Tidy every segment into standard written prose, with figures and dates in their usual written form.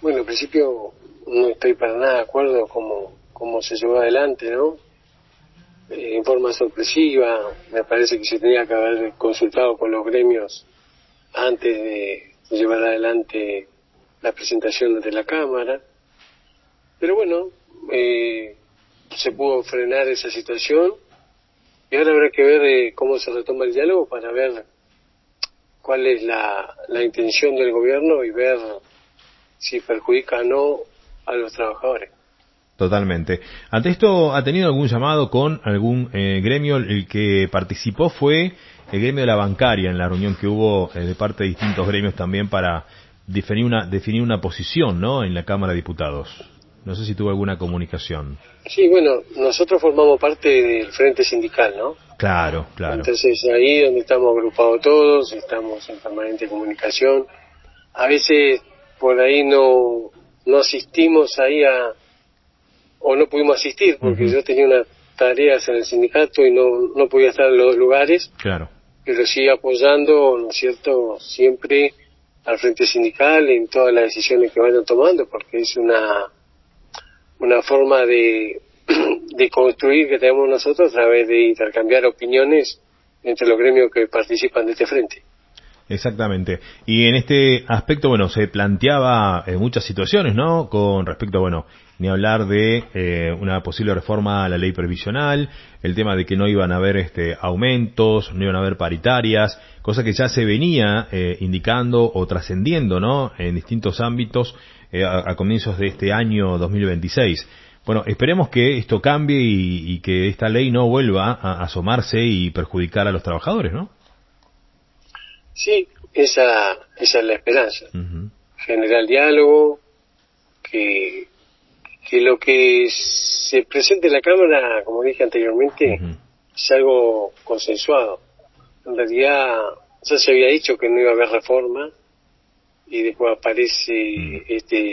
Bueno, en principio no estoy para nada de acuerdo cómo se llevó adelante, ¿no? En forma sorpresiva, me parece que se tenía que haber consultado con los gremios antes de llevar adelante la presentación de la Cámara. Pero bueno, se pudo frenar esa situación y ahora habrá que ver cómo se retoma el diálogo para ver cuál es la intención del gobierno y ver si perjudica o no a los trabajadores. Totalmente. Ante esto, ¿ha tenido algún llamado con algún gremio? El que participó fue el gremio de la bancaria en la reunión que hubo de parte de distintos gremios también para definir una posición, ¿no?, en la Cámara de Diputados. No sé si tuvo alguna comunicación. Sí, bueno, nosotros formamos parte del Frente Sindical, ¿no? Claro, claro. Entonces ahí donde estamos agrupados todos, estamos en permanente comunicación. A veces por ahí no asistimos ahí o no pudimos asistir porque yo tenía unas tareas en el sindicato y no podía estar en los dos lugares. Claro. Pero sí apoyando, ¿no es cierto?, siempre al Frente Sindical en todas las decisiones que vayan tomando, porque es una forma de construir que tenemos nosotros a través de intercambiar opiniones entre los gremios que participan de este frente. Exactamente. Y en este aspecto, bueno, se planteaba muchas situaciones, ¿no?, con respecto, bueno, ni hablar de una posible reforma a la ley previsional, el tema de que no iban a haber aumentos, no iban a haber paritarias, cosa que ya se venía indicando o trascendiendo, ¿no?, en distintos ámbitos a comienzos de este año 2026. Bueno, esperemos que esto cambie y que esta ley no vuelva a asomarse y perjudicar a los trabajadores, ¿no? Sí, esa es la esperanza. Generar diálogo, que lo que se presente en la Cámara, como dije anteriormente, es algo consensuado. En realidad ya se había dicho que no iba a haber reforma y después aparece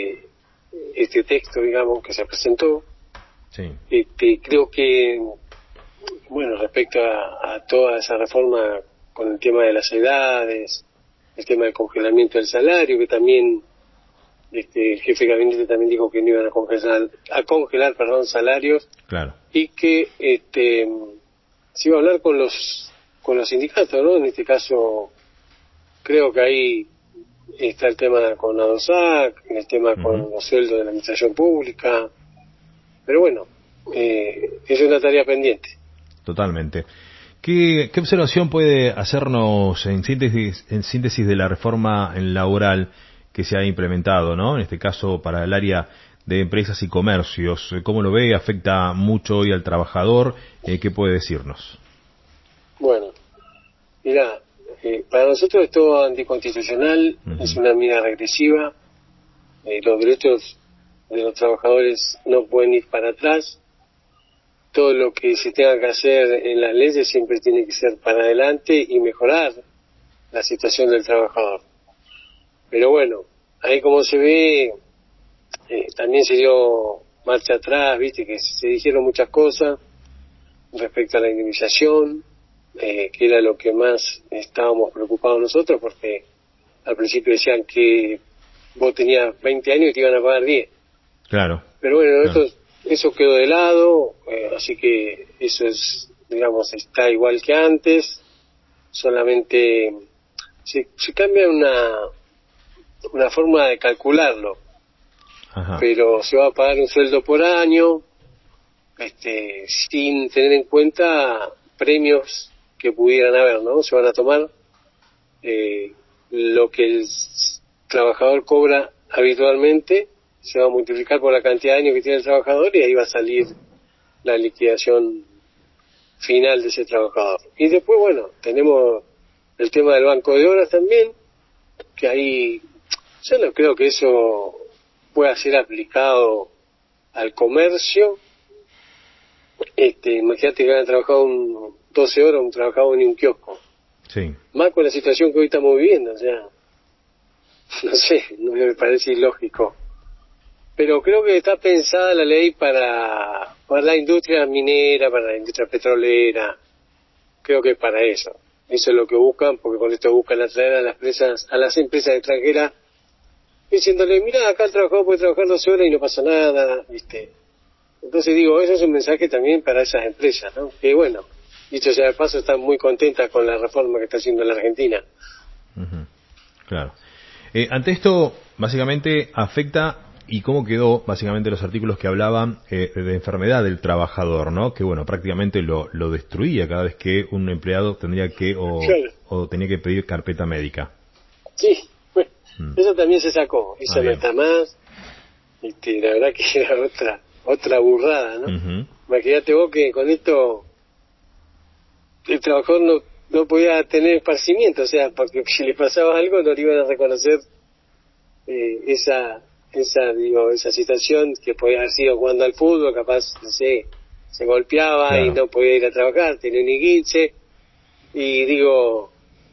este texto, digamos, que se presentó. Sí. Creo que, bueno, respecto a toda esa reforma con el tema de las edades, el tema del congelamiento del salario, que también el jefe de gabinete también dijo que no iban a congelar salarios. Claro. Y que se iba a hablar con los sindicatos, ¿no? En este caso creo que ahí está el tema con ADOSAC, el tema con los sueldos de la administración pública, pero bueno, es una tarea pendiente. Totalmente. ¿Qué observación puede hacernos en síntesis de la reforma laboral que se ha implementado, ¿no?, en este caso para el área de empresas y comercios? ¿Cómo lo ve? ¿Afecta mucho hoy al trabajador? ¿Qué puede decirnos? Bueno, mira, para nosotros es todo anticonstitucional, es una medida regresiva, los derechos de los trabajadores no pueden ir para atrás, todo lo que se tenga que hacer en las leyes siempre tiene que ser para adelante y mejorar la situación del trabajador. Pero bueno, ahí como se ve, también se dio marcha atrás, viste que se dijeron muchas cosas respecto a la indemnización, que era lo que más estábamos preocupados nosotros, porque al principio decían que vos tenías 20 años y te iban a pagar 10. Claro. Pero bueno, Claro. eso quedó de lado, así que eso es, digamos, está igual que antes, solamente se cambia una forma de calcularlo. Ajá. Pero se va a pagar un sueldo por año, sin tener en cuenta premios que pudieran haber, ¿no? Se van a tomar lo que el trabajador cobra habitualmente, se va a multiplicar por la cantidad de años que tiene el trabajador y ahí va a salir la liquidación final de ese trabajador. Y después, bueno, tenemos el tema del banco de horas también, que ahí yo no creo que eso pueda ser aplicado al comercio. Imagínate que hayan trabajado 12 horas un trabajador en un kiosco. Sí. Más con la situación que hoy estamos viviendo, o sea, no sé, no me parece ilógico. Pero creo que está pensada la ley para la industria minera, para la industria petrolera. Creo que para eso. Eso es lo que buscan, porque con esto buscan atraer a las empresas extranjeras diciéndole, mira, acá el trabajador puede trabajar 12 horas y no pasa nada, ¿viste? Entonces digo, eso es un mensaje también para esas empresas, ¿no? Que bueno, dicho sea de paso, están muy contentas con la reforma que está haciendo la Argentina. Uh-huh. Claro. Ante esto, básicamente, afecta y cómo quedó, básicamente, los artículos que hablaban de enfermedad del trabajador, ¿no? Que, bueno, prácticamente lo destruía cada vez que un empleado tendría que, Claro. o tenía que pedir carpeta médica. Sí, bueno, eso también se sacó, eso no Bien. está más, la verdad que era otra burrada, ¿no? Uh-huh. Imagínate vos que con esto el trabajador no podía tener esparcimiento, o sea, porque si le pasaba algo no le iban a reconocer esa situación que podía haber sido jugando al fútbol, capaz, no sé, se golpeaba Claro. y no podía ir a trabajar, tenía un esguince, y digo,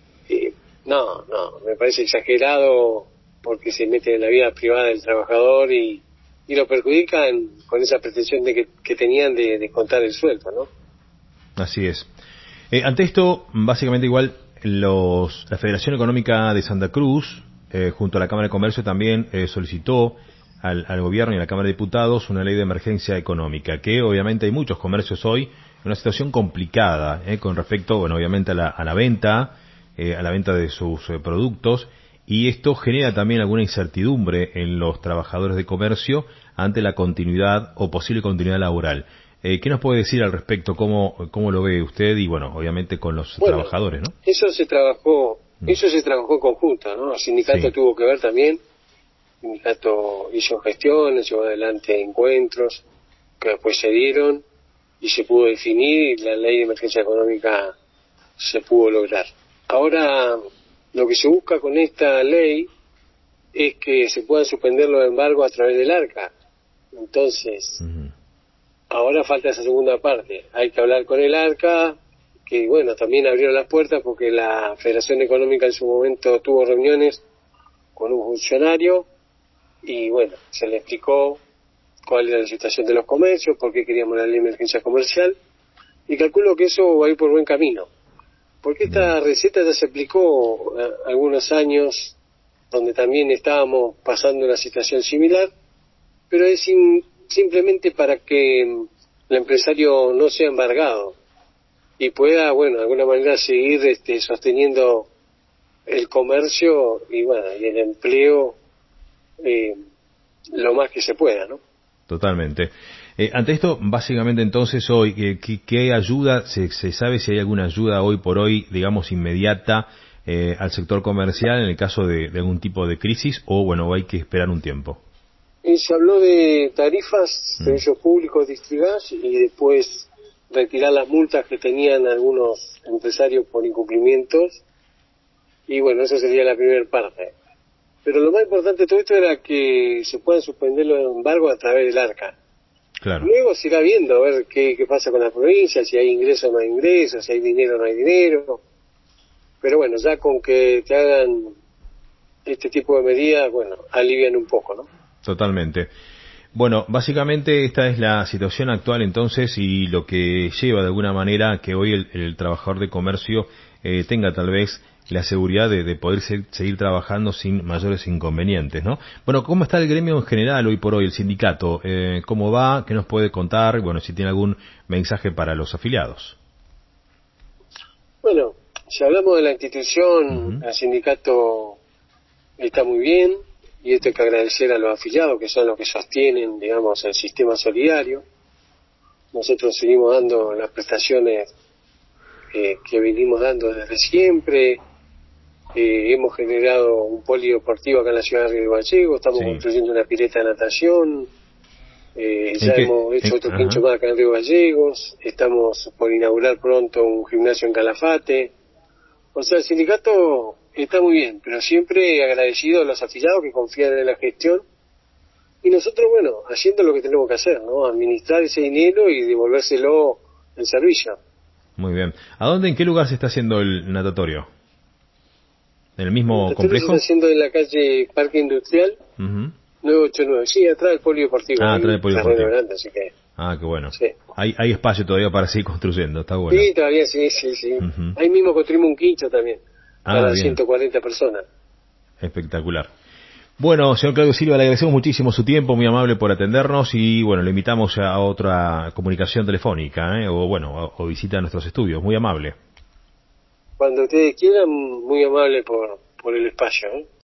no, me parece exagerado porque se mete en la vida privada del trabajador y lo perjudican con esa pretensión de que tenían de contar el sueldo, ¿no? Así es. Ante esto, básicamente igual, la Federación Económica de Santa Cruz, junto a la Cámara de Comercio, también solicitó al gobierno y a la Cámara de Diputados una ley de emergencia económica, que obviamente hay muchos comercios hoy en una situación complicada, con respecto, bueno, obviamente a la venta de sus productos, y esto genera también alguna incertidumbre en los trabajadores de comercio ante la continuidad o posible continuidad laboral. ¿Qué nos puede decir al respecto? ¿Cómo lo ve usted? Y bueno, obviamente con los trabajadores, ¿no? Eso se trabajó en conjunto, ¿no? El sindicato Sí. tuvo que ver también. El sindicato hizo gestiones, llevó adelante encuentros que después se dieron y se pudo definir y la ley de emergencia económica se pudo lograr. Ahora, lo que se busca con esta ley es que se puedan suspender los embargos a través del ARCA. Entonces, Uh-huh. ahora falta esa segunda parte. Hay que hablar con el ARCA, que bueno, también abrieron las puertas porque la Federación Económica en su momento tuvo reuniones con un funcionario y bueno, se le explicó cuál era la situación de los comercios, por qué queríamos la ley de emergencia comercial, y calculo que eso va a ir por buen camino. Porque esta receta ya se aplicó algunos años donde también estábamos pasando una situación similar, pero es simplemente para que el empresario no sea embargado y pueda, bueno, de alguna manera seguir sosteniendo el comercio y bueno, y el empleo lo más que se pueda, ¿no? Totalmente. Ante esto, básicamente entonces hoy, ¿qué ayuda, se sabe si hay alguna ayuda hoy por hoy, digamos, inmediata al sector comercial en el caso de algún tipo de crisis o bueno, hay que esperar un tiempo? Se habló de tarifas, servicios públicos, distrigas y después retirar las multas que tenían algunos empresarios por incumplimientos y bueno, esa sería la primera parte. Pero lo más importante de todo esto era que se puedan suspender los embargos a través del ARCA. Claro. Luego se irá viendo a ver qué pasa con la provincia, si hay ingresos o no hay ingresos, si hay dinero o no hay dinero. Pero bueno, ya con que te hagan este tipo de medidas, bueno, alivian un poco, ¿no? Totalmente. Bueno, básicamente esta es la situación actual entonces y lo que lleva de alguna manera a que hoy el trabajador de comercio tenga tal vez la seguridad de poder seguir trabajando sin mayores inconvenientes, ¿no? Bueno, ¿cómo está el gremio en general hoy por hoy, el sindicato? ¿Cómo va? ¿Qué nos puede contar? Bueno, si tiene algún mensaje para los afiliados. Bueno, si hablamos de la institución, Uh-huh. el sindicato está muy bien y esto hay que agradecer a los afiliados que son los que sostienen, digamos, el sistema solidario. Nosotros seguimos dando las prestaciones que venimos dando desde siempre. Hemos generado un polideportivo acá en la ciudad de Río Gallegos, estamos construyendo una pileta de natación, ya hemos hecho otro quincho más acá en Río Gallegos, estamos por inaugurar pronto un gimnasio en Calafate. O sea, el sindicato está muy bien, pero siempre agradecido a los afiliados que confían en la gestión y nosotros, bueno, haciendo lo que tenemos que hacer, ¿no? Administrar ese dinero y devolvérselo en servicio. Muy bien. ¿En qué lugar se está haciendo el natatorio? ¿En el mismo complejo? Se está haciendo en la calle Parque Industrial, 989, sí, atrás del polideportivo. Atrás del polideportivo. Grande, así que... Qué bueno. Sí. Hay espacio todavía para seguir construyendo, está bueno. Sí, todavía sí. Uh-huh. Ahí mismo construimos un quincho también, para bien. 140 personas. Espectacular. Bueno, señor Claudio Silva, le agradecemos muchísimo su tiempo, muy amable por atendernos y bueno, le invitamos a otra comunicación telefónica, o bueno, o visita a nuestros estudios, muy amable. Cuando ustedes quieran, muy amable por el espacio.